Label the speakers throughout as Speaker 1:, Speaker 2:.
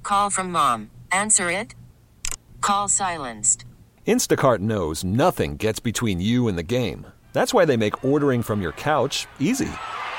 Speaker 1: call from mom. Answer it. Call silenced.
Speaker 2: Instacart knows nothing gets between you and the game. That's why they make ordering from your couch easy.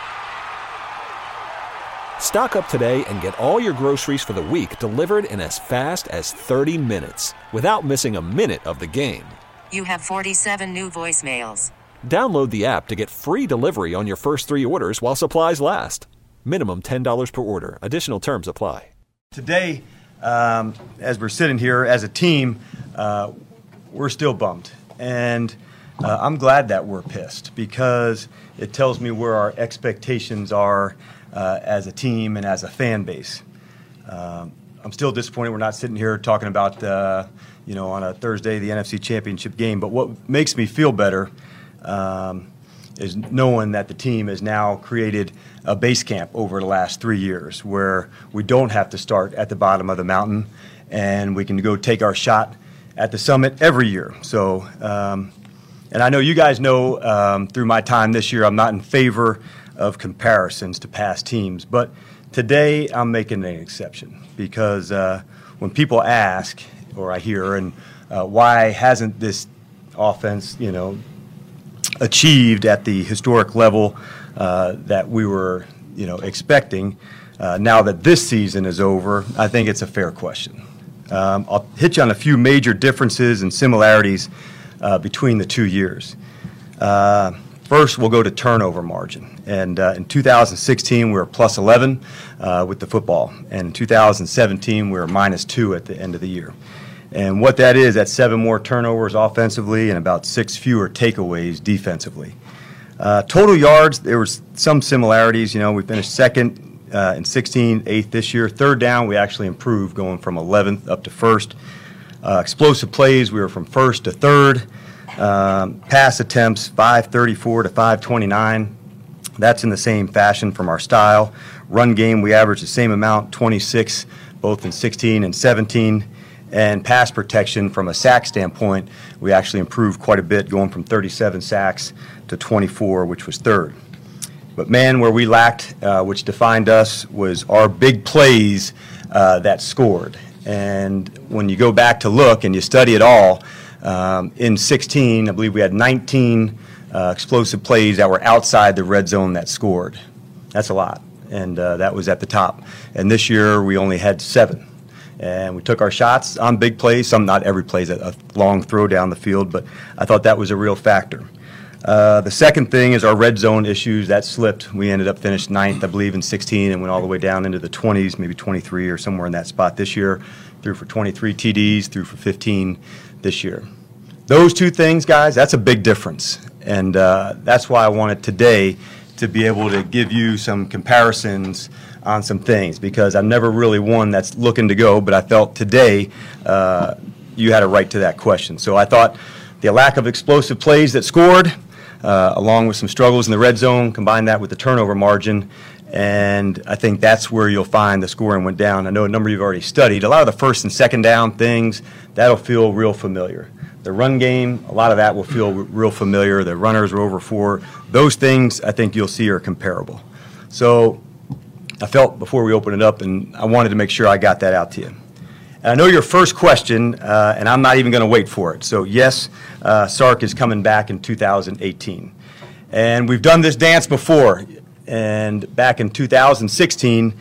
Speaker 2: Stock up today and get all your groceries for the week delivered in as fast as 30 minutes without missing a minute of the game.
Speaker 1: You have 47 new voicemails.
Speaker 2: Download the app to get free delivery on your first 3 orders while supplies last. Minimum $10 per order. Additional terms apply.
Speaker 3: Today, as we're sitting here as a team, we're still bummed. And I'm glad that we're pissed because it tells me where our expectations are as a team and as a fan base. I'm still disappointed we're not sitting here talking about, on a Thursday, the NFC Championship game. But what makes me feel better is knowing that the team has now created a base camp over the last 3 years where we don't have to start at the bottom of the mountain and we can go take our shot at the summit every year. So, and I know you guys know through my time this year, I'm not in favor of comparisons to past teams, but today I'm making an exception because when people ask, or I hear, and why hasn't this offense, achieved at the historic level that we were, expecting, now that this season is over, I think it's a fair question. I'll hit you on a few major differences and similarities between the 2 years. First, we'll go to turnover margin. And in 2016, we were plus 11 with the football. And in 2017, we were minus 2 at the end of the year. And what that is, that's 7 more turnovers offensively and about 6 fewer takeaways defensively. Total yards, there was some similarities. We finished second in 16, 8th this year. Third down, we actually improved, going from 11th up to 1st. Explosive plays, we were from 1st to 3rd. Pass attempts, 534 to 529. That's in the same fashion from our style. Run game, we averaged the same amount, 26, both in 16 and 17. And pass protection, from a sack standpoint, we actually improved quite a bit, going from 37 sacks to 24, which was 3rd. But man, where we lacked, which defined us, was our big plays that scored. And when you go back to look and you study it all, in 16, I believe we had 19 explosive plays that were outside the red zone that scored. That's a lot, and that was at the top. And this year, we only had 7. And we took our shots on big plays. Some, not every play is a long throw down the field, but I thought that was a real factor. The second thing is our red zone issues. That slipped. We ended up finished 9th, I believe, in 16 and went all the way down into the 20s, maybe 23 or somewhere in that spot this year. Threw for 23 TDs, threw for 15 this year. Those 2 things, guys, that's a big difference. And that's why I wanted today to be able to give you some comparisons on some things, because I'm never really one that's looking to go, but I felt today you had a right to that question. So I thought the lack of explosive plays that scored, along with some struggles in the red zone, combine that with the turnover margin, and I think that's where you'll find the scoring went down. I know a number you've already studied. A lot of the first and second down things, that'll feel real familiar. The run game, a lot of that will feel real familiar. The runners were over 4. Those things I think you'll see are comparable. So I felt before we open it up, and I wanted to make sure I got that out to you. And I know your first question, and I'm not even going to wait for it. So yes, Sark is coming back in 2018. And we've done this dance before. And back in 2016,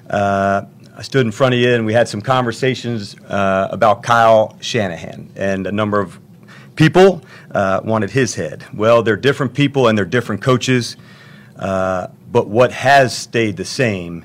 Speaker 3: I stood in front of you and we had some conversations about Kyle Shanahan. And a number of people wanted his head. Well, they're different people and they're different coaches. But what has stayed the same,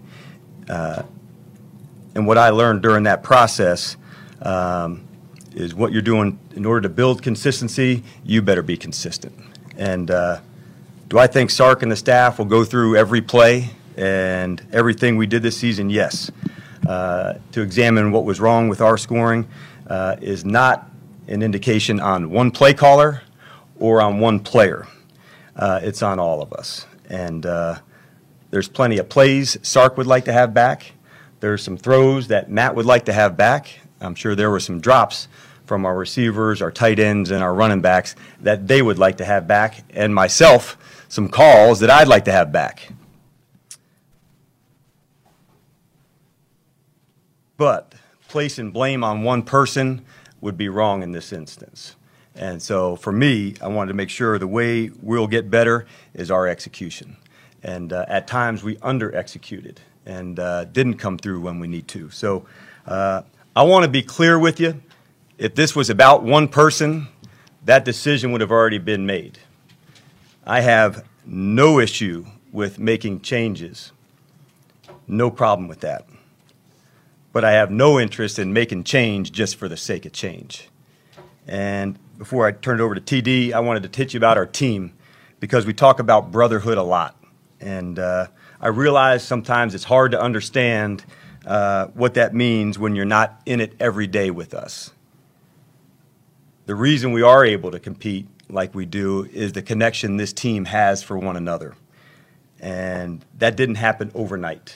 Speaker 3: and what I learned during that process, is what you're doing in order to build consistency, you better be consistent. And do I think Sark and the staff will go through every play and everything we did this season? Yes. To examine what was wrong with our scoring is not an indication on one play caller or on one player. It's on all of us. And there's plenty of plays Sark would like to have back. There's some throws that Matt would like to have back. I'm sure there were some drops from our receivers, our tight ends, and our running backs that they would like to have back, and myself, some calls that I'd like to have back. But placing blame on one person would be wrong in this instance. And so for me, I wanted to make sure the way we'll get better is our execution. And at times we under-executed and didn't come through when we need to. So I want to be clear with you. If this was about one person, that decision would have already been made. I have no issue with making changes. No problem with that. But I have no interest in making change just for the sake of change. And before I turn it over to TD, I wanted to teach you about our team because we talk about brotherhood a lot. And I realize sometimes it's hard to understand what that means when you're not in it every day with us. The reason we are able to compete like we do is the connection this team has for one another. And that didn't happen overnight.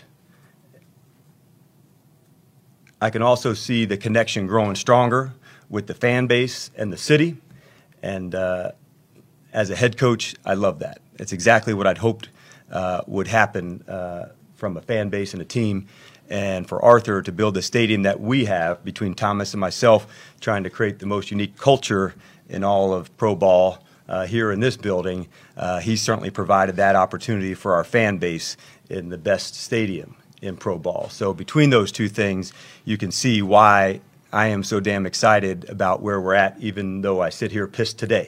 Speaker 3: I can also see the connection growing stronger with the fan base and the city. And as a head coach, I love that. It's exactly what I'd hoped would happen from a fan base and a team. And for Arthur to build the stadium that we have between Thomas and myself, trying to create the most unique culture in all of pro ball here in this building, he certainly provided that opportunity for our fan base in the best stadium in pro ball. So between those two things, you can see why I am so damn excited about where we're at, even though I sit here pissed today.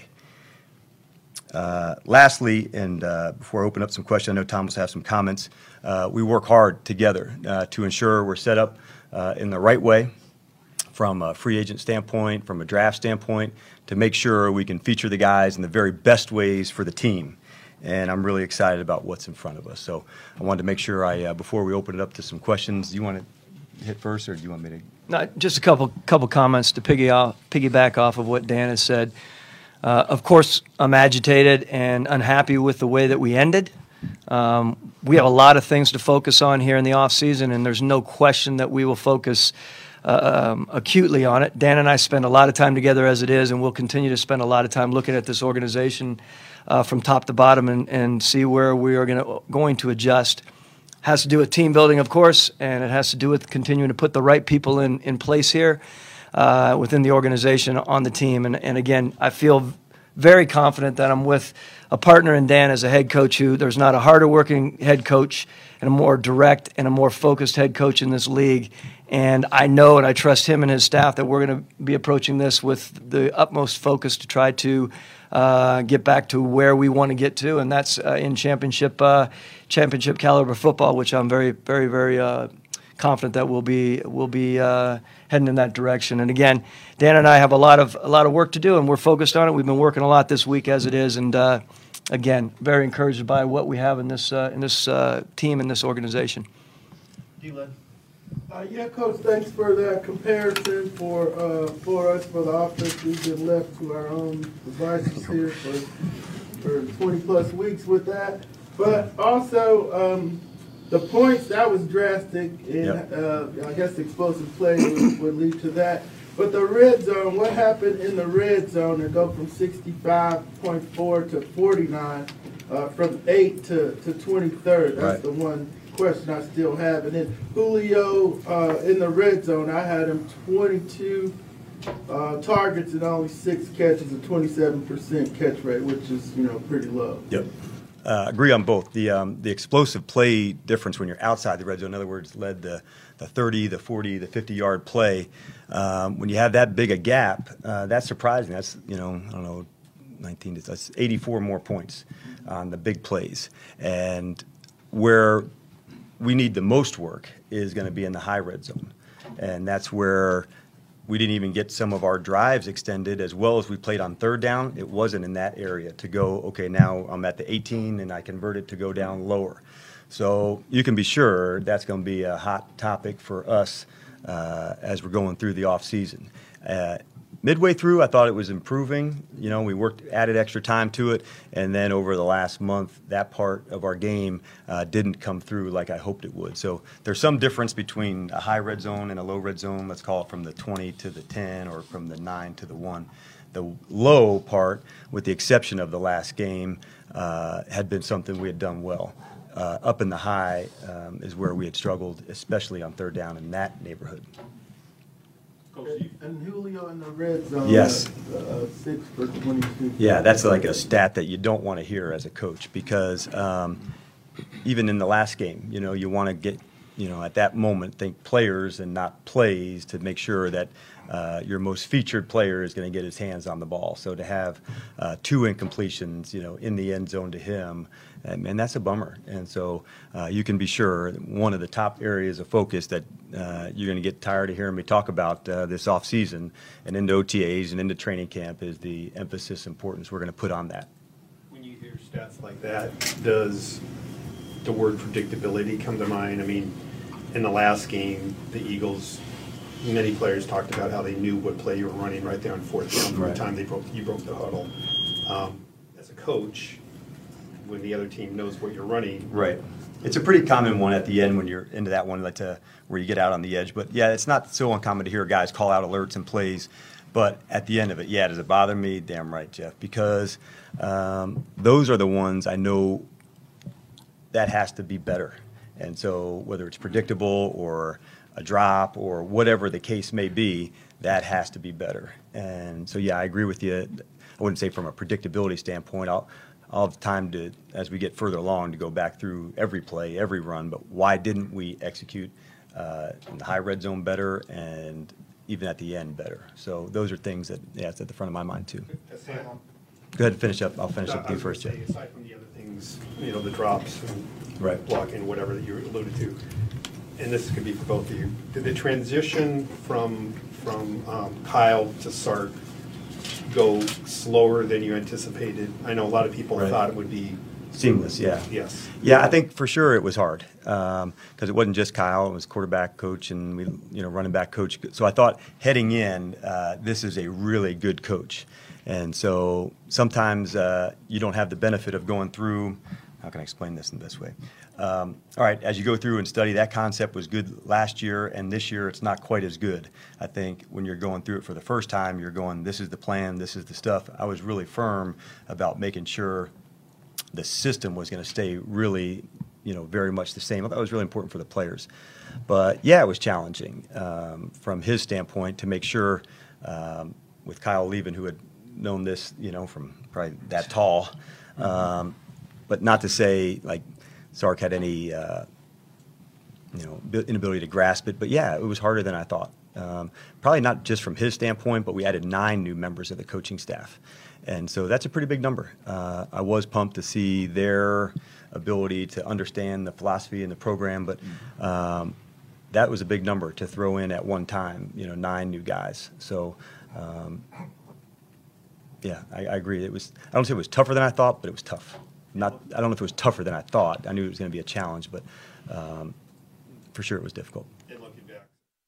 Speaker 3: Lastly, and before I open up some questions, I know Thomas will have some comments. We work hard together to ensure we're set up in the right way from a free agent standpoint, from a draft standpoint, to make sure we can feature the guys in the very best ways for the team. And I'm really excited about what's in front of us. So I wanted to make sure before we open it up to some questions, do you want to hit first, or do you want me to?
Speaker 4: No, just a couple comments to piggyback off of what Dan has said. Of course, I'm agitated and unhappy with the way that we ended. We have a lot of things to focus on here in the off season, and there's no question that we will focus acutely on it. Dan and I spend a lot of time together as it is, and we'll continue to spend a lot of time looking at this organization from top to bottom and see where we are going to adjust. Has to do with team building, of course, and it has to do with continuing to put the right people in place here within the organization on the team. And again, I feel very confident that I'm with a partner in Dan as a head coach who there's not a harder working head coach and a more direct and a more focused head coach in this league. And I know and I trust him and his staff that we're going to be approaching this with the utmost focus to try to get back to where we want to get to, and that's in championship caliber football, which I'm very, very, very confident that we'll be heading in that direction. And again, Dan and I have a lot of work to do, and we're focused on it. We've been working a lot this week as it is, and again, very encouraged by what we have in this team and this organization.
Speaker 5: Yeah, Coach, thanks for that comparison for us, for the offense. We've been left to our own devices here for 20-plus weeks with that. But also, the points, that was drastic, and I guess the explosive play would lead to that. But the red zone, what happened in the red zone to go from 65.4 to 49, from 8 to 23rd? That's the one question I still have. And then Julio in the red zone, I had him 22 targets and only 6 catches, a 27% catch rate, which is pretty low.
Speaker 3: Yep. Agree on both. The explosive play difference when you're outside the red zone, in other words, led the 30, the 40, the 50-yard play. When you have that big a gap, that's surprising. That's, I don't know, 19, that's 84 more points on the big plays. And where we need the most work is going to be in the high red zone. And that's where we didn't even get some of our drives extended as well as we played on third down. It wasn't in that area to go, okay, now I'm at the 18 and I convert it to go down lower. So you can be sure that's going to be a hot topic for us as we're going through the offseason. Midway through, I thought it was improving. We added extra time to it, and then over the last month, that part of our game didn't come through like I hoped it would. So there's some difference between a high red zone and a low red zone. Let's call it from the 20 to the 10 or from the 9 to the 1. The low part, with the exception of the last game, had been something we had done well. up in the high is where we had struggled, especially on third down in that neighborhood.
Speaker 5: And Julio in the red zone.
Speaker 3: Yes.
Speaker 5: 6 for 22.
Speaker 3: Yeah, that's like a stat that you don't want to hear as a coach because even in the last game, you want to get, at that moment, think players and not plays to make sure that your most featured player is going to get his hands on the ball. So to have 2 incompletions, in the end zone to him, and that's a bummer. And so you can be sure one of the top areas of focus that you're going to get tired of hearing me talk about this offseason and into OTAs and into training camp is the emphasis, importance we're going to put on that.
Speaker 6: When you hear stats like that, does the word predictability come to mind? I mean, in the last game, the Eagles, many players talked about how they knew what play you were running right there on fourth down from the time you broke the huddle. As a coach, when the other team knows what you're running.
Speaker 3: Right. It's a pretty common one at the end when you're into that one where you get out on the edge. But, yeah, it's not so uncommon to hear guys call out alerts and plays. But at the end of it, yeah, does it bother me? Damn right, Jeff, because those are the ones I know that has to be better. And so whether it's predictable or a drop or whatever the case may be, that has to be better. And so, yeah, I agree with you. I wouldn't say from a predictability standpoint. I'll have time to, as we get further along, to go back through every play, every run. But why didn't we execute in the high red zone better and even at the end better? So those are things that, yeah, it's at the front of my mind too. Go ahead and finish up. I'll finish up with you first, Jeff.
Speaker 6: Aside from the other things, the drops and blocking, whatever that you alluded to, and this could be for both of you, did the transition from Kyle to Sark go slower than you anticipated? I know a lot of people thought it would be
Speaker 3: seamless. Yeah.
Speaker 6: Yes.
Speaker 3: Yeah, I think for sure it was hard because it wasn't just Kyle; it was quarterback coach and we, running back coach. So I thought heading in, this is a really good coach, and so sometimes you don't have the benefit of going through. How can I explain this in this way? All right, as you go through and study, that concept was good last year, and this year it's not quite as good. I think when you're going through it for the first time, you're going, this is the plan, this is the stuff. I was really firm about making sure the system was going to stay really, very much the same. I thought it was really important for the players. But, yeah, it was challenging from his standpoint to make sure with Kyle leaving, who had known this, from probably that tall, but not to say, like, Sark had any, inability to grasp it. But, yeah, it was harder than I thought. Probably not just from his standpoint, but we added 9 new members of the coaching staff. And so that's a pretty big number. I was pumped to see their ability to understand the philosophy and the program, but that was a big number to throw in at one time, 9 new guys. So, yeah, I agree. I don't say it was tougher than I thought, but it was tough. I don't know if it was tougher than I thought. I knew it was going to be a challenge, but for sure it was difficult.
Speaker 6: And looking back,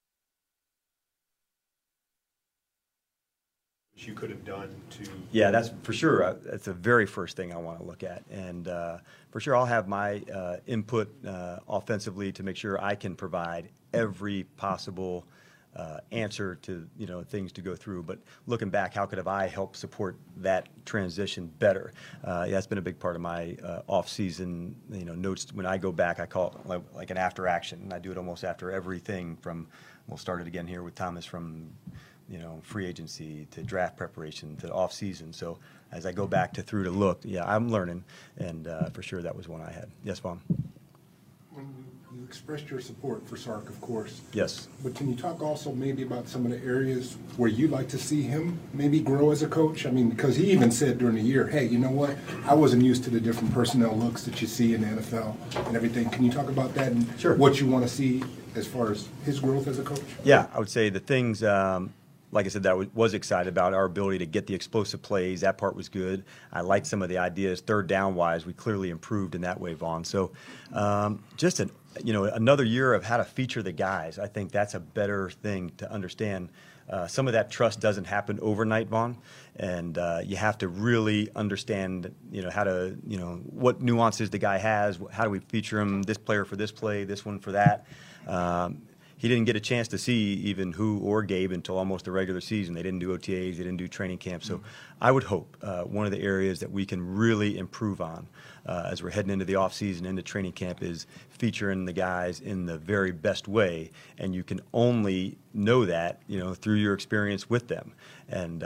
Speaker 6: which you could have done to.
Speaker 3: Yeah, that's for sure. That's the very first thing I want to look at. And for sure I'll have my input offensively to make sure I can provide every possible answer to things to go through. But looking back, how could have I helped support that transition better? Yeah, that's been a big part of my off-season notes. When I go back, I call it like an after action, and I do it almost after everything. We'll start it again here with Thomas from free agency to draft preparation to off-season. So as I go back through to look, yeah, I'm learning, and for sure that was one I had. Yes, Vaughn?
Speaker 7: You expressed your support for Sark, of course.
Speaker 3: Yes.
Speaker 7: But can you talk also maybe about some of the areas where you'd like to see him maybe grow as a coach? I mean, because he even said during the year, hey, you know what? I wasn't used to the different personnel looks that you see in the NFL and everything. Can you talk about that and what you want to see as far as his growth as a coach?
Speaker 3: Yeah, I would say the things, like I said, that I was excited about, our ability to get the explosive plays. That part was good. I liked some of the ideas. Third down-wise, we clearly improved in that way, Vaughn. So just another year of how to feature the guys. I think that's a better thing to understand. Some of that trust doesn't happen overnight, Vaughn, and you have to really understand, how to, what nuances the guy has. How do we feature him? This player for this play, this one for that. he didn't get a chance to see even Who or Gabe until almost the regular season. They didn't do OTAs, they didn't do training camp. So I would hope one of the areas that we can really improve on as we're heading into the offseason, into training camp, is featuring the guys in the very best way. And you can only know that, through your experience with them. And,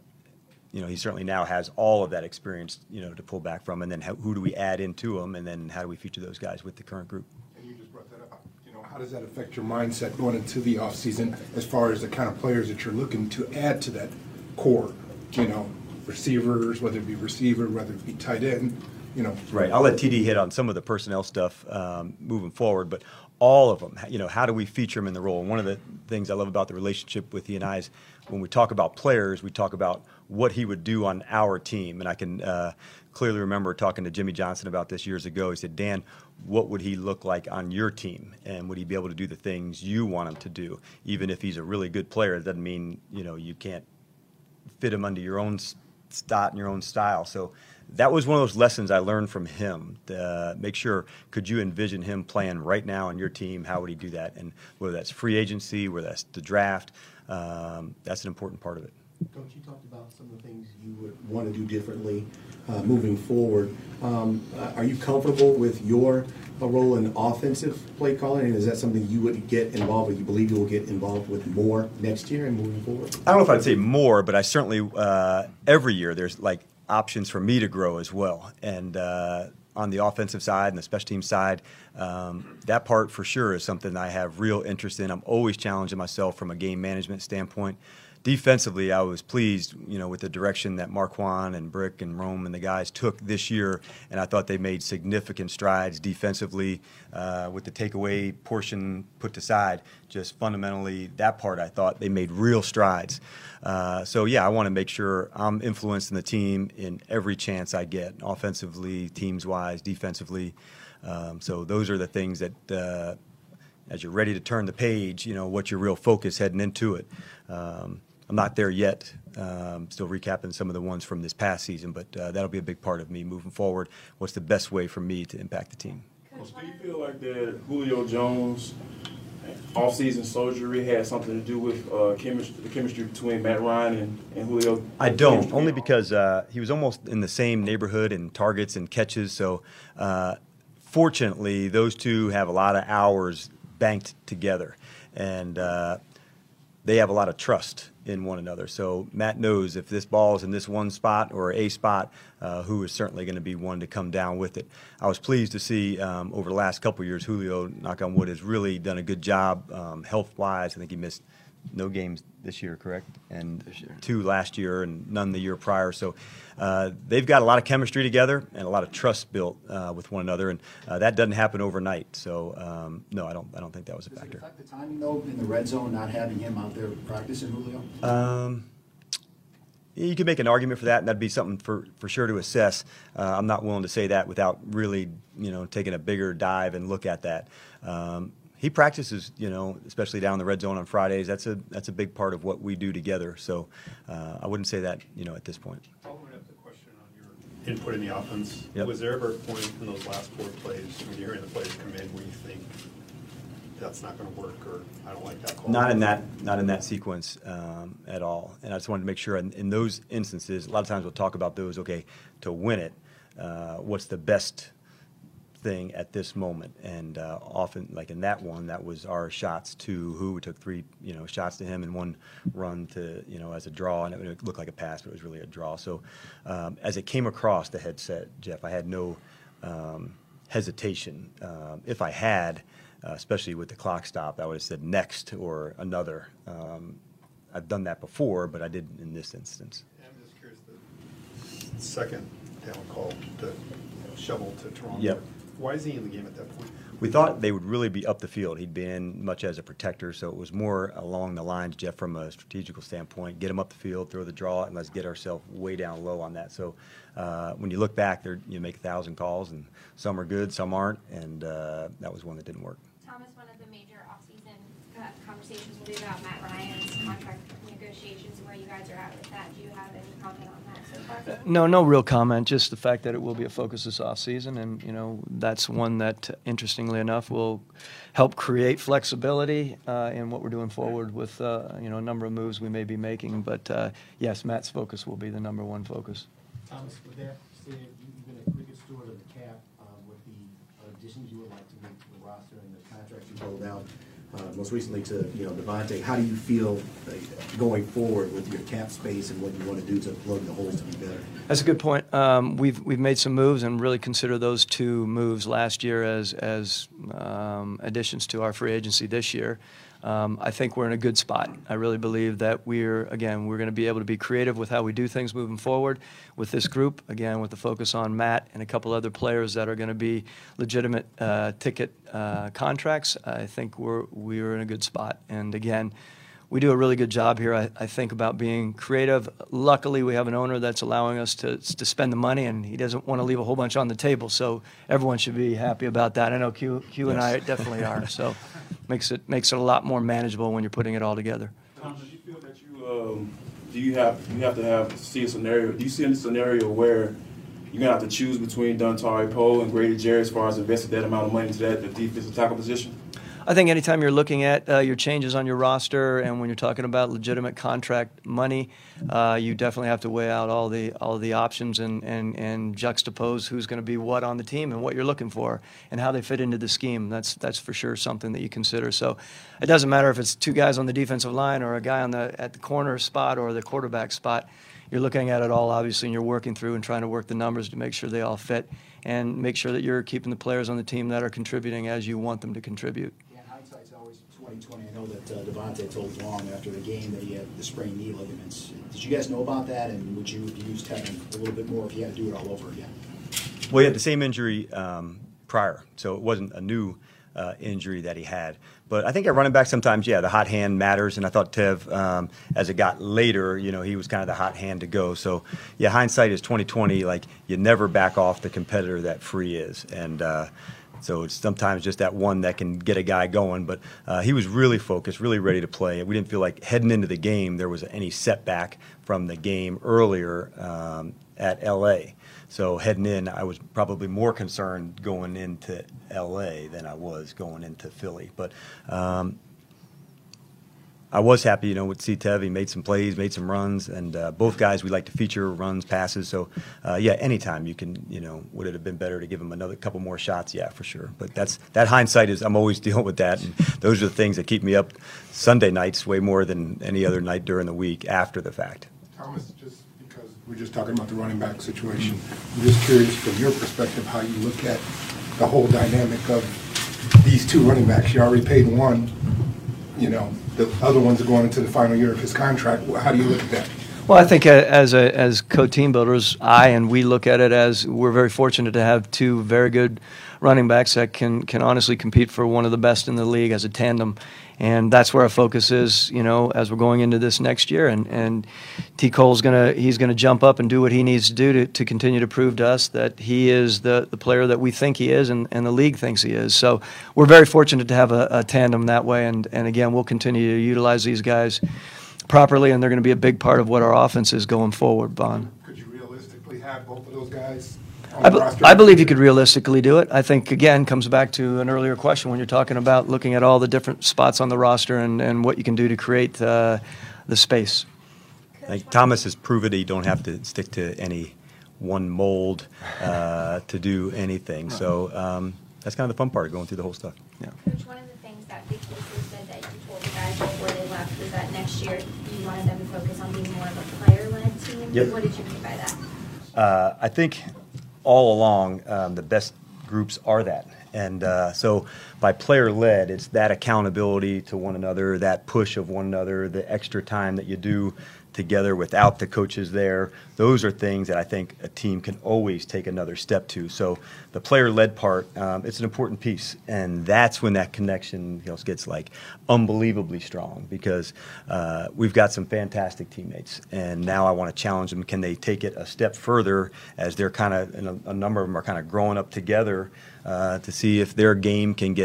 Speaker 3: he certainly now has all of that experience, to pull back from. And then who do we add into them? And then how do we feature those guys with the current group?
Speaker 7: And you just brought that up. How does that affect your mindset going into the offseason as far as the kind of players that you're looking to add to that core? Receivers, whether it be receiver, whether it be tight end,
Speaker 3: Right. I'll let TD hit on some of the personnel stuff moving forward, but all of them, how do we feature them in the role? And one of the things I love about the relationship with he and I is when we talk about players, we talk about what he would do on our team. And I can clearly remember talking to Jimmy Johnson about this years ago. He said, Dan, what would he look like on your team? And would he be able to do the things you want him to do? Even if he's a really good player, it doesn't mean, you can't fit him under your own stot and your own style. So that was one of those lessons I learned from him. Make sure, could you envision him playing right now on your team? How would he do that? And whether that's free agency, whether that's the draft, that's an important part of it.
Speaker 8: Coach, you talked about some of the things you would want to do differently moving forward. Are you comfortable with your role in offensive play calling, and is that something you would get involved with, you believe you will get involved with more next year and moving forward?
Speaker 3: I don't know if I'd say more, but I certainly, every year there's options for me to grow as well. And on the offensive side and the special team side, that part for sure is something I have real interest in. I'm always challenging myself from a game management standpoint. Defensively, I was pleased, with the direction that Marquand and Brick and Rome and the guys took this year, and I thought they made significant strides defensively with the takeaway portion put aside. Just fundamentally, that part I thought they made real strides. So, yeah, I want to make sure I'm influencing the team in every chance I get, offensively, teams-wise, defensively. So those are the things that as you're ready to turn the page, what's your real focus heading into it. I'm not there yet. Still recapping some of the ones from this past season, but that'll be a big part of me moving forward. What's the best way for me to impact the team?
Speaker 9: Well, do you feel like that Julio Jones off-season surgery had something to do with the chemistry between Matt Ryan and Julio?
Speaker 3: I don't, only because he was almost in the same neighborhood in targets and catches. So fortunately, those two have a lot of hours banked together, and they have a lot of trust in one another. So Matt knows if this ball is in this one spot or a spot, who is certainly going to be one to come down with it. I was pleased to see over the last couple of years, Julio, knock on wood, has really done a good job health-wise. I think he missed no games this year, correct? And 2 last year and none the year prior. So they've got a lot of chemistry together and a lot of trust built with one another, and that doesn't happen overnight. So no, I don't think that was a factor.
Speaker 8: Does it affect the timing though in the red zone, not having him out there practicing, Julio?
Speaker 3: You could make an argument for that, and that'd be something for sure to assess. I'm not willing to say that without really taking a bigger dive and look at that. He practices, especially down in the red zone on Fridays. That's a big part of what we do together. So I wouldn't say that, at this point.
Speaker 6: Following up the question on your input in the offense,
Speaker 3: Yep.
Speaker 6: Was there ever a point in those last 4 plays when you're hearing the plays come in where you think that's not going to work, or I don't like that call?
Speaker 3: Not in that sequence at all. And I just wanted to make sure in those instances, a lot of times we'll talk about those. Okay, to win it, what's the best thing at this moment? And often, like in that one, that was our shots to Who. We took 3 shots to him and 1 run to as a draw, and it looked like a pass, but it was really a draw. So as it came across the headset, Jeff, I had no hesitation. If I had, especially with the clock stop, I would have said next or another. I've done that before, but I didn't in this instance.
Speaker 6: Yeah, I'm just curious, the second down call, the shovel to Toronto.
Speaker 3: Yep.
Speaker 6: Why is he in the game at that point?
Speaker 3: We thought they would really be up the field. He'd been much as a protector, so it was more along the lines, Jeff, from a strategical standpoint, get him up the field, throw the draw, and let's get ourselves way down low on that. So when you look back, you make 1,000 calls, and some are good, some aren't, and that was one that didn't work.
Speaker 10: Thomas, one of the major offseason conversations will be about Matt Ryan's contract negotiations and where you guys are at with that. Do you have any comment on that so far?
Speaker 4: No real comment. Just the fact that it will be a focus this offseason, and that's one that, interestingly enough, will help create flexibility in what we're doing forward with a number of moves we may be making. But yes, Matt's focus will be the number one focus.
Speaker 11: Thomas, with that said, you've been a cricket steward of the cap. With the additions you would like to make to the roster and the contracts you rolled out, most recently to Devontae, how do you feel going forward with your cap space and what you want to do to plug the holes to be better?
Speaker 4: That's a good point. We've made some moves and really consider those two moves last year as additions to our free agency this year. I think we're in a good spot. I really believe that we're going to be able to be creative with how we do things moving forward with this group, again, with the focus on Matt and a couple other players that are going to be legitimate ticket contracts. I think we're in a good spot. And again, we do a really good job here, I think, about being creative. Luckily, we have an owner that's allowing us to spend the money, and he doesn't want to leave a whole bunch on the table. So everyone should be happy about that. I know Q and I definitely are. So makes it a lot more manageable when you're putting it all together.
Speaker 9: Tom, do you feel that you have to see a scenario? Do you see a scenario where you're gonna have to choose between Dontari Poe and Grady Jarrett as far as investing that amount of money into the defensive tackle position?
Speaker 4: I think anytime you're looking at your changes on your roster, and when you're talking about legitimate contract money, you definitely have to weigh out all the options and juxtapose who's going to be what on the team and what you're looking for and how they fit into the scheme. That's for sure something that you consider. So it doesn't matter if it's two guys on the defensive line or a guy at the corner spot or the quarterback spot. You're looking at it all, obviously, and you're working through and trying to work the numbers to make sure they all fit and make sure that you're keeping the players on the team that are contributing as you want them to contribute.
Speaker 11: Hindsight's always 20/20. I know that Devontae told Long after the game that he had the sprained knee ligaments. Did you guys know about that, and would you have used Tevin a little bit more if you had to do it all over again?
Speaker 3: Well, he had the same injury prior, so it wasn't a new injury that he had. But I think at running back sometimes, the hot hand matters, and I thought Tev, as it got later, he was kind of the hot hand to go. So, hindsight is 20/20. Like, you never back off the competitor that Free is, and so it's sometimes just that one that can get a guy going. But he was really focused, really ready to play. We didn't feel like heading into the game there was any setback from the game earlier at L.A. So heading in, I was probably more concerned going into L.A. than I was going into Philly. But I was happy, with C-Tev. He made some plays, made some runs, and both guys we like to feature runs, passes. So, anytime you can, would it have been better to give him another couple more shots? Yeah, for sure. But that hindsight is, I'm always dealing with that, and those are the things that keep me up Sunday nights way more than any other night during the week after the fact.
Speaker 7: Thomas, just because we're just talking about the running back situation, I'm just curious from your perspective how you look at the whole dynamic of these two running backs. You already paid one, the other ones are going into the final year of his contract. How do you look at that?
Speaker 4: Well, I think as co-team builders, we look at it as we're very fortunate to have two very good running backs that can honestly compete for one of the best in the league as a tandem. And that's where our focus is, as we're going into this next year. And T. Cole's he's gonna jump up and do what he needs to do to continue to prove to us that he is the player that we think he is and the league thinks he is. So we're very fortunate to have a tandem that way. And again, we'll continue to utilize these guys properly, and they're going to be a big part of what our offense is going forward, Bon.
Speaker 7: Could you realistically have both of those guys?
Speaker 4: I believe you could realistically do it. I think, again, comes back to an earlier question when you're talking about looking at all the different spots on the roster and what you can do to create the space.
Speaker 3: Like Thomas has proven that you don't have to stick to any one mold to do anything. So that's kind of the fun part of going through the whole stuff. Yeah.
Speaker 10: Coach, one of the things that Big Blue said that you told the guys before they left was that next year you wanted them to focus on being more of a player-led team.
Speaker 3: Yep.
Speaker 10: What did you mean by that?
Speaker 3: I think all along, the best groups are that. And so by player-led, it's that accountability to one another, that push of one another, the extra time that you do together without the coaches there. Those are things that I think a team can always take another step to. So the player-led part, it's an important piece. And that's when that connection gets like unbelievably strong because we've got some fantastic teammates. And now I want to challenge them. Can they take it a step further as they're kind of, a number of them are kind of growing up together to see if their game can get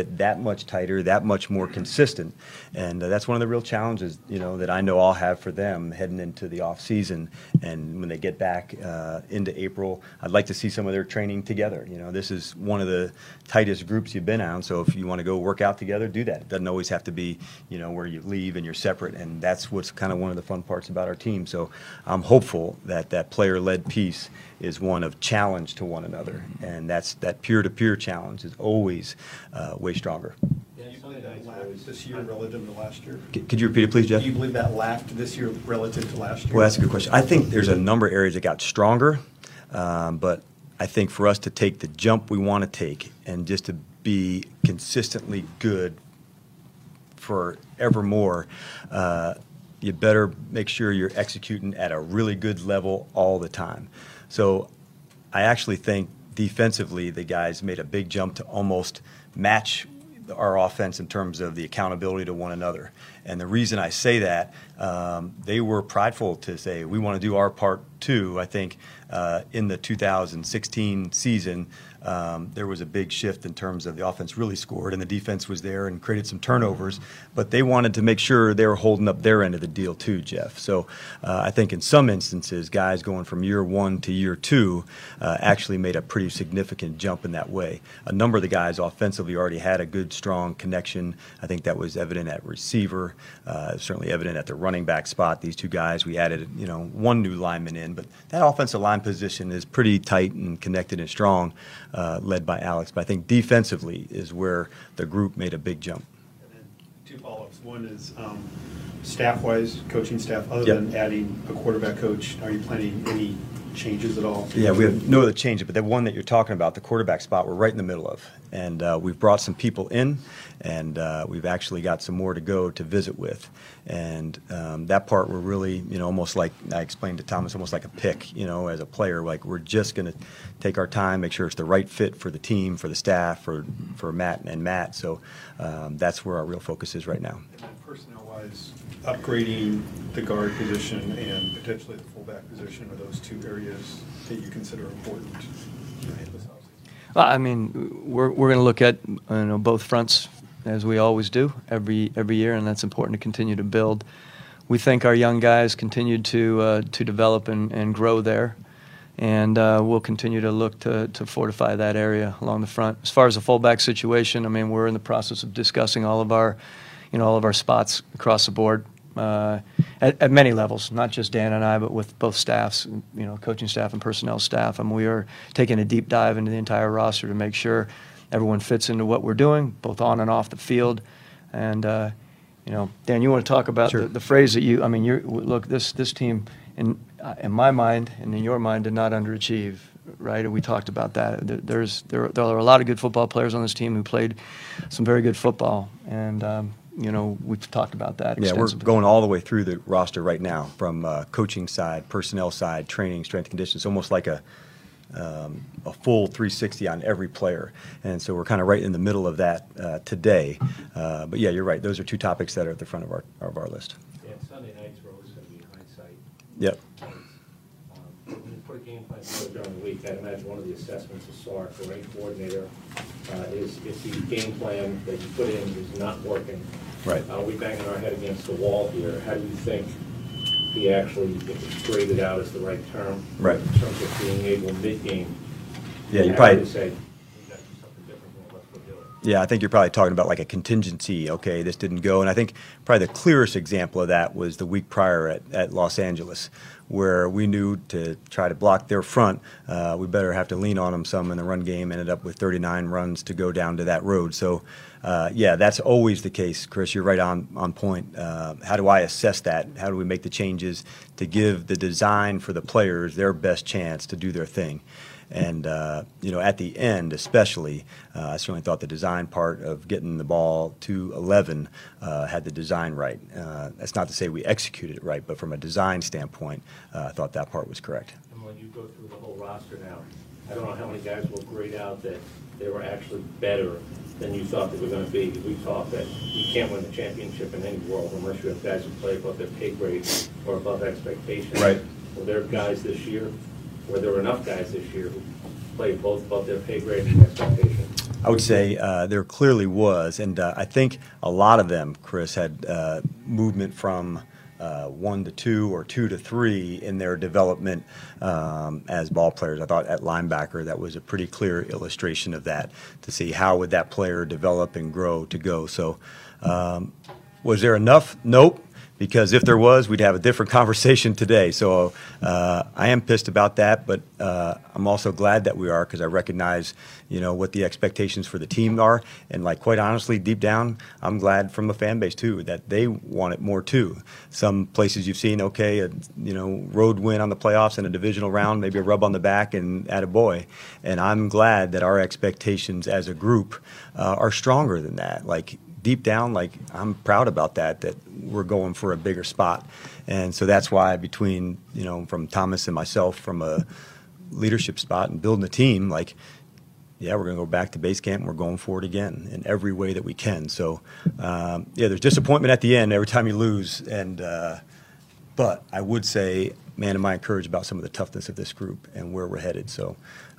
Speaker 3: get that much tighter, that much more consistent. And that's one of the real challenges, that I know I'll have for them heading into the off season. And when they get back into April, I'd like to see some of their training together. This is one of the tightest groups you've been on. So if you want to go work out together, do that. It doesn't always have to be, where you leave and you're separate. And that's what's kind of one of the fun parts about our team. So I'm hopeful that that player-led piece is one of challenge to one another. And that peer-to-peer challenge is always way stronger.
Speaker 6: Do you believe that lacked this year relative to last year?
Speaker 3: Could you repeat it, please, Jeff?
Speaker 6: Do you believe that lacked this year relative to last year?
Speaker 3: Well, that's a good question. I think there's a number of areas that got stronger, but I think for us to take the jump we want to take and just to be consistently good forevermore, you better make sure you're executing at a really good level all the time. So I actually think defensively the guys made a big jump to almost match our offense in terms of the accountability to one another. And the reason I say that, they were prideful to say, we want to do our part too. I think in the 2016 season, there was a big shift in terms of the offense really scored and the defense was there and created some turnovers, but they wanted to make sure they were holding up their end of the deal too, Jeff. So I think in some instances, guys going from year one to year two actually made a pretty significant jump in that way. A number of the guys offensively already had a good, strong connection. I think that was evident at receiver, certainly evident at the running back spot. These two guys, we added, one new lineman in, but that offensive line position is pretty tight and connected and strong, led by Alex. But I think defensively is where the group made a big jump.
Speaker 6: And then two follow-ups. One is staff-wise, coaching staff, other than adding a quarterback coach, are you planning any changes at all?
Speaker 3: Yeah, we have no other changes, but the one that you're talking about, the quarterback spot, we're right in the middle of. And we've brought some people in, and we've actually got some more to go to visit with. And that part we're really, almost like I explained to Thomas, almost like a pick, as a player. Like we're just going to take our time, make sure it's the right fit for the team, for the staff, for Matt and Matt. So that's where our real focus is right now.
Speaker 6: And then personnel-wise, upgrading the guard position and potentially the fullback position are those two areas that you consider important ahead of this offseason?
Speaker 4: Well, I mean, we're going to look at both fronts as we always do every year, and that's important to continue to build. We think our young guys continue to develop and grow there, and we'll continue to look to fortify that area along the front. As far as the fullback situation, I mean, we're in the process of discussing all of our spots across the board. At many levels, not just Dan and I, but with both staffs, coaching staff and personnel staff. And we are taking a deep dive into the entire roster to make sure everyone fits into what we're doing, both on and off the field. And, Dan, you want to talk about the phrase that look, this team, in my mind and in your mind, did not underachieve, right? And we talked about that. There are a lot of good football players on this team who played some very good football. And, we've talked about that extensively.
Speaker 3: Yeah, we're going all the way through the roster right now, from coaching side, personnel side, training, strength and conditions, almost like a full 360 on every player. And so we're kind of right in the middle of that today. But yeah, you're right. Those are two topics that are at the front of our list.
Speaker 11: Yeah, Sunday nights are always going to be hindsight.
Speaker 3: Yep.
Speaker 11: When you put a game plan together during the week, I'd imagine one of the assessments of Sark, the right coordinator, is if the game plan that you put in is not working.
Speaker 3: Right.
Speaker 11: We banging our head against the wall here. How do you think he actually, if it's graded out as the right term,
Speaker 3: right,
Speaker 11: in terms of being able mid-game?
Speaker 3: Yeah, you probably
Speaker 11: say, we got to do something different than let's go do it.
Speaker 3: Yeah, I think you're probably talking about like a contingency. Okay, this didn't go, and I think probably the clearest example of that was the week prior at Los Angeles, where we knew to try to block their front, we better have to lean on them some in the run game. Ended up with 39 runs to go down to that road. So, yeah, that's always the case, Chris. You're right on point. How do I assess that? How do we make the changes to give the design for the players their best chance to do their thing? And, at the end especially, I certainly thought the design part of getting the ball to 11 had the design right. That's not to say we executed it right, but from a design standpoint, I thought that part was correct.
Speaker 11: And when you go through the whole roster now, I don't know how many guys will grade out that they were actually better than you thought they were going to be. We thought that you can't win the championship in any world unless you have guys who play above their pay grade or above expectations.
Speaker 3: Right.
Speaker 11: Were there guys this year? Were there enough guys this year who
Speaker 12: played both above their pay grade and expectation?
Speaker 3: I would say there clearly was, and I think a lot of them, Chris, had movement from 1 to 2 or 2 to 3 in their development as ball players. I thought at linebacker that was a pretty clear illustration of that, to see how would that player develop and grow to go. So was there enough? Nope. Because if there was, we'd have a different conversation today. So I am pissed about that, but I'm also glad that we are, because I recognize, what the expectations for the team are. And quite honestly, deep down, I'm glad from the fan base too that they want it more too. Some places you've seen, okay, road win on the playoffs in a divisional round, maybe a rub on the back and attaboy. And I'm glad that our expectations as a group are stronger than that. Deep down, I'm proud about that we're going for a bigger spot. And so that's why between, from Thomas and myself, from a leadership spot and building a team, we're going to go back to base camp and we're going for it again in every way that we can. So, there's disappointment at the end every time you lose. But I would say, man, am I encouraged about some of the toughness of this group and where we're headed. So,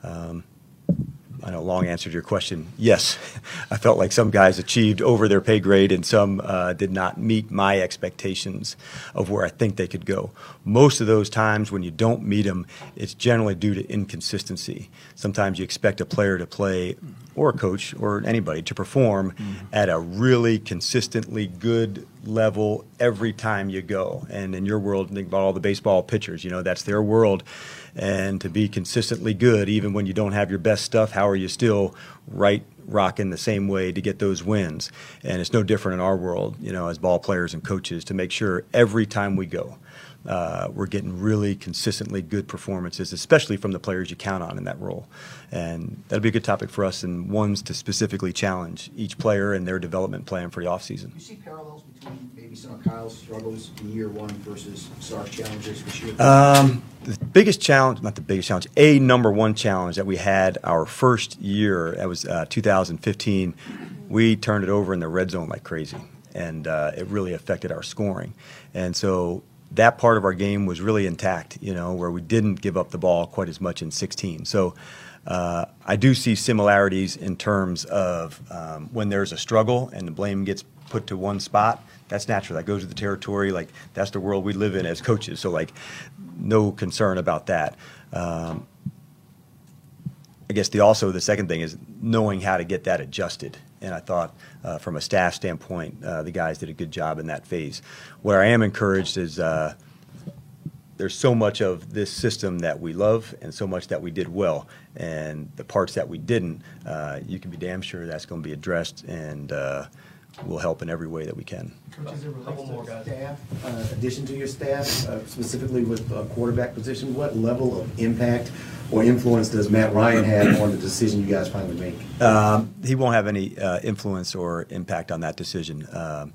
Speaker 3: I know, long answer to your question. Yes, I felt like some guys achieved over their pay grade and some did not meet my expectations of where I think they could go. Most of those times when you don't meet them, it's generally due to inconsistency. Sometimes you expect a player to play, or a coach, or anybody to perform at a really consistently good level every time you go. And in your world, think about all the baseball pitchers, that's their world. And to be consistently good, even when you don't have your best stuff, how are you still rocking the same way to get those wins? And it's no different in our world, as ball players and coaches, to make sure every time we go, we're getting really consistently good performances, especially from the players you count on in that role. And that'll be a good topic for us, and ones to specifically challenge each player and their development plan for the offseason.
Speaker 11: Do you see parallels between maybe some of Kyle's struggles in year one versus Sark's challenges this year?
Speaker 3: The biggest challenge, not the biggest challenge, a number one challenge that we had our first year, that was 2015, we turned it over in the red zone like crazy, and it really affected our scoring. And so that part of our game was really intact, where we didn't give up the ball quite as much in 16. So I do see similarities in terms of when there's a struggle and the blame gets put to one spot. That's natural. That goes with the territory. That's the world we live in as coaches. So, no concern about that. I guess the second thing is knowing how to get that adjusted. And I thought from a staff standpoint, the guys did a good job in that phase. Where I am encouraged is there's so much of this system that we love and so much that we did well. And the parts that we didn't, you can be damn sure that's going to be addressed, and we'll help in every way that we can.
Speaker 11: Coach, as it relates to staff, addition to your staff, specifically with the quarterback position, what level of impact or influence does Matt Ryan have on the decision you guys finally make?
Speaker 3: He won't have any influence or impact on that decision.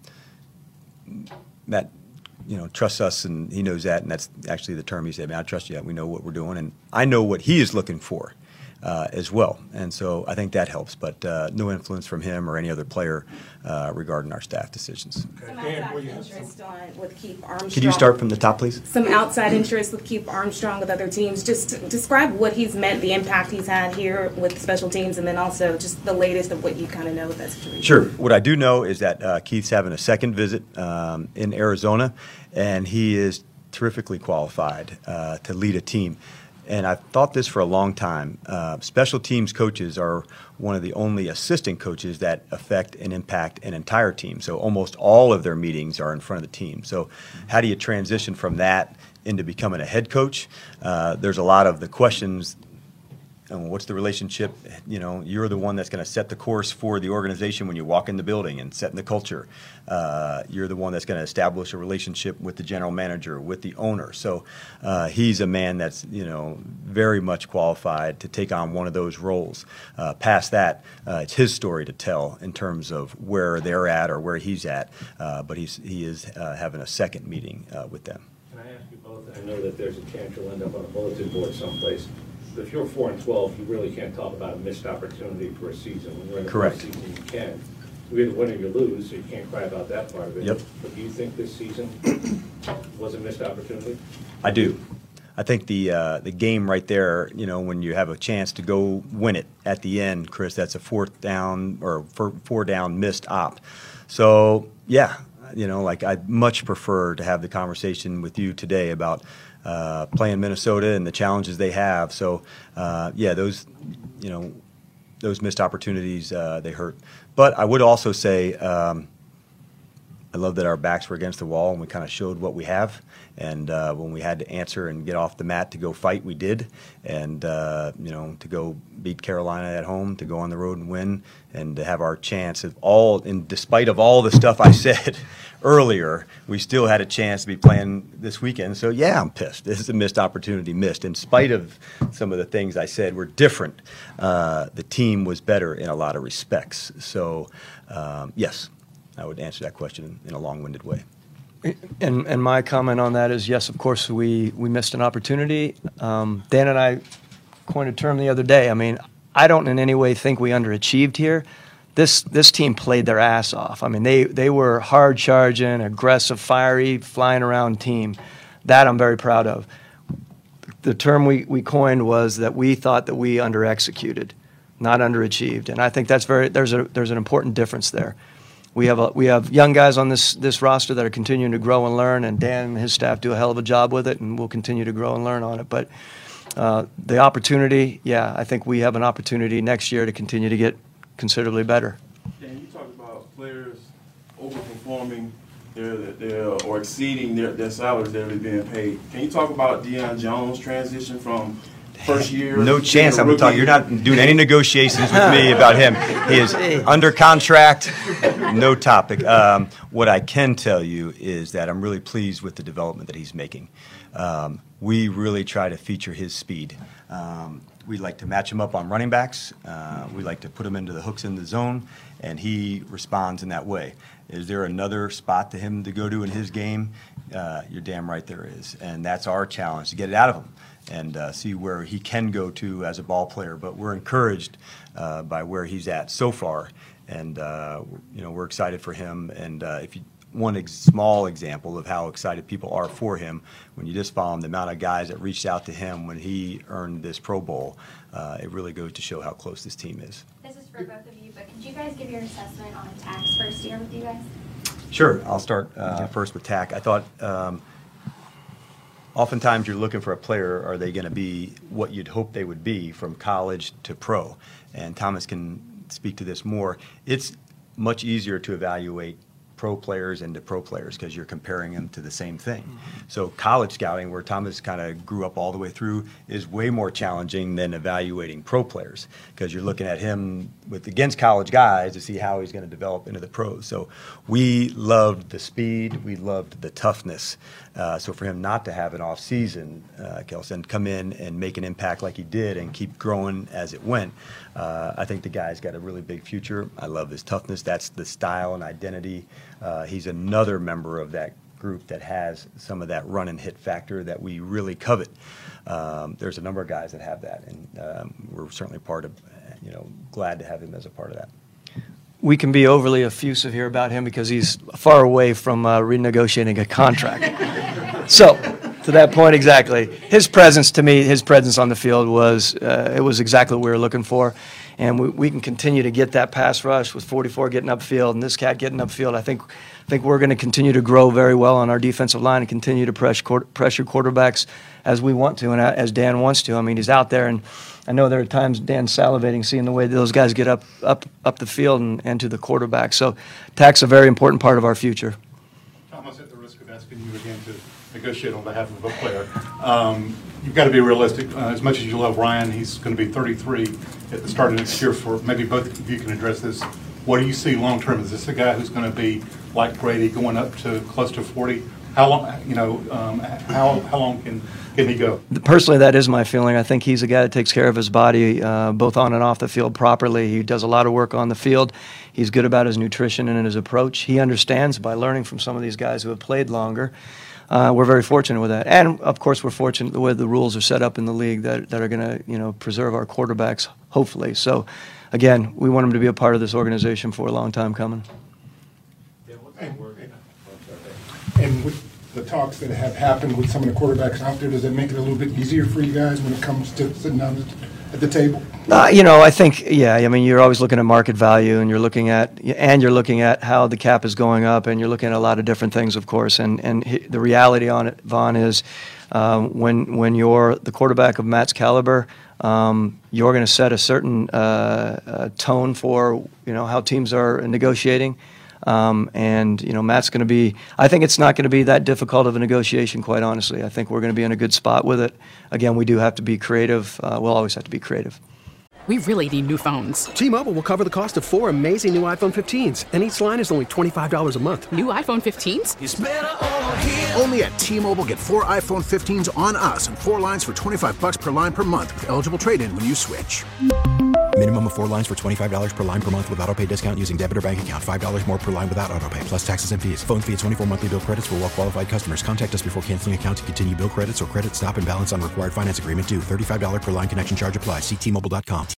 Speaker 3: Matt, trusts us, and he knows that, and that's actually the term he said. I trust you. We know what we're doing, and I know what he is looking for as well. And so I think that helps, but no influence from him or any other player regarding our staff decisions.
Speaker 13: Some outside interest with Keith Armstrong.
Speaker 3: Could you start from the top, please?
Speaker 13: Some outside interest with Keith Armstrong with other teams. Just describe what he's meant, the impact he's had here with special teams, and then also just the latest of what you kind of know with that situation.
Speaker 3: Sure. What I do know is that Keith's having a second visit in Arizona, and he is terrifically qualified to lead a team. And I've thought this for a long time. Special teams coaches are one of the only assistant coaches that affect and impact an entire team. So almost all of their meetings are in front of the team. So how do you transition from that into becoming a head coach? There's a lot of the questions. What's the relationship? You're the one that's going to set the course for the organization when you walk in the building and setting the culture. You're the one that's going to establish a relationship with the general manager, with the owner. So he's a man that's, very much qualified to take on one of those roles. Past that, it's his story to tell in terms of where they're at or where he's at. But he is having a second meeting with them.
Speaker 12: Can I ask you both? I know that there's a chance you'll end up on a bulletin board someplace. But if you're 4-12, you really can't talk about a missed opportunity for a season. When you're in the postseason, you can. You either win or you lose, so you can't cry about that part of it.
Speaker 3: Yep.
Speaker 12: But do you think this season was a missed opportunity?
Speaker 3: I do. I think the game right there, when you have a chance to go win it at the end, Chris, that's a four down missed op. So yeah, I'd much prefer to have the conversation with you today about playing Minnesota and the challenges they have. So yeah, those missed opportunities, they hurt. But I would also say I love that our backs were against the wall and we kind of showed what we have. And when we had to answer and get off the mat to go fight, we did. And, to go beat Carolina at home, to go on the road and win, and to have our chance of despite of all the stuff I said earlier, we still had a chance to be playing this weekend. So, yeah, I'm pissed. This is a missed opportunity missed. In spite of some of the things I said were different, the team was better in a lot of respects. So, yes, I would answer that question in a long-winded way.
Speaker 4: And my comment on that is, yes, of course, we missed an opportunity. Dan and I coined a term the other day. I mean, I don't in any way think we underachieved here. This team played their ass off. I mean, they were hard-charging, aggressive, fiery, flying around team. That I'm very proud of. The term we coined was that we thought that we under-executed, not underachieved. And I think there's an important difference there. We have young guys on this roster that are continuing to grow and learn, and Dan and his staff do a hell of a job with it, and we'll continue to grow and learn on it. But the opportunity, yeah, I think we have an opportunity next year to continue to get considerably better.
Speaker 9: Dan, you talked about players overperforming or exceeding their salaries that are being paid. Can you talk about Deion Jones' transition from first year?
Speaker 3: No chance I'm talking. You're not doing any negotiations with me about him. He is under contract, no topic. What I can tell you is that I'm really pleased with the development that he's making. We really try to feature his speed. We like to match him up on running backs. We like to put him into the hooks in the zone, and he responds in that way. Is there another spot to him to go to in his game? You're damn right there is. And that's our challenge, to get it out of him and see where he can go to as a ball player. But we're encouraged by where he's at so far, and we're excited for him. And if you one small example of how excited people are for him, when you just follow him, the amount of guys that reached out to him when he earned this Pro Bowl, it really goes to show how close this team is.
Speaker 10: This is for both of you, but could you guys give your assessment on Tack's first year with you guys?
Speaker 3: Sure. I'll start first with Tack. I thought oftentimes you're looking for a player, are they going to be what you'd hope they would be from college to pro? And Thomas can speak to this more. It's much easier to evaluate pro players into pro players because you're comparing them to the same thing. So college scouting, where Thomas kind of grew up all the way through, is way more challenging than evaluating pro players because you're looking at him against college guys to see how he's going to develop into the pros. So we loved the speed, we loved the toughness. So for him not to have an off season, Kelson, come in and make an impact like he did and keep growing as it went, I think the guy's got a really big future. I love his toughness. That's the style and identity. He's another member of that group that has some of that run and hit factor that we really covet. There's a number of guys that have that, and we're certainly part of, glad to have him as a part of that.
Speaker 4: We can be overly effusive here about him because he's far away from renegotiating a contract. So, to that point, exactly. His presence to me, his presence on the field was exactly what we were looking for. And we can continue to get that pass rush with 44 getting upfield and this cat getting upfield. I think we're going to continue to grow very well on our defensive line and continue to pressure quarterbacks as we want to and as Dan wants to. I mean, he's out there, and I know there are times Dan's salivating seeing the way those guys get up the field and to the quarterback. So Tack's a very important part of our future.
Speaker 14: Thomas, at the risk of asking you again to negotiate on behalf of a player, you've got to be realistic. As much as you love Ryan, he's going to be 33 at the start of next year. For maybe both of you can address this. What do you see long term? Is this a guy who's going to be like Brady, going up to close to 40? How long? How long can he go?
Speaker 4: Personally, that is my feeling. I think he's a guy that takes care of his body, both on and off the field, properly. He does a lot of work on the field. He's good about his nutrition and his approach. He understands by learning from some of these guys who have played longer. We're very fortunate with that, and of course, we're fortunate the way the rules are set up in the league that are going to preserve our quarterbacks, hopefully. So, again, we want him to be a part of this organization for a long time coming.
Speaker 14: And
Speaker 7: the talks that have happened with some of the quarterbacks out there, does it make it a little bit easier for you guys when it comes to sitting down at the table?
Speaker 4: I think, I mean, you're always looking at market value, and you're looking at how the cap is going up, and you're looking at a lot of different things, of course. And the reality on it, Vaughn, is when you're the quarterback of Matt's caliber, you're going to set a certain tone for how teams are negotiating. Matt's going to be. I think it's not going to be that difficult of a negotiation, quite honestly. I think we're going to be in a good spot with it. Again, we do have to be creative. We'll always have to be creative.
Speaker 15: We really need new phones.
Speaker 16: T-Mobile will cover the cost of 4 amazing new iPhone 15s, and each line is only $25 a month.
Speaker 15: New iPhone 15s?
Speaker 17: It's better over here. Only at T-Mobile, get 4 iPhone 15s on us and 4 lines for $25 per line per month with eligible trade-in when you switch.
Speaker 18: Minimum of 4 lines for $25 per line per month with auto-pay discount using debit or bank account. $5 more per line without auto-pay, plus taxes and fees. Phone fee at 24 monthly bill credits for well-qualified customers. Contact us before canceling account to continue bill credits or credit stop and balance on required finance agreement due. $35 per line connection charge applies. See T-Mobile.com.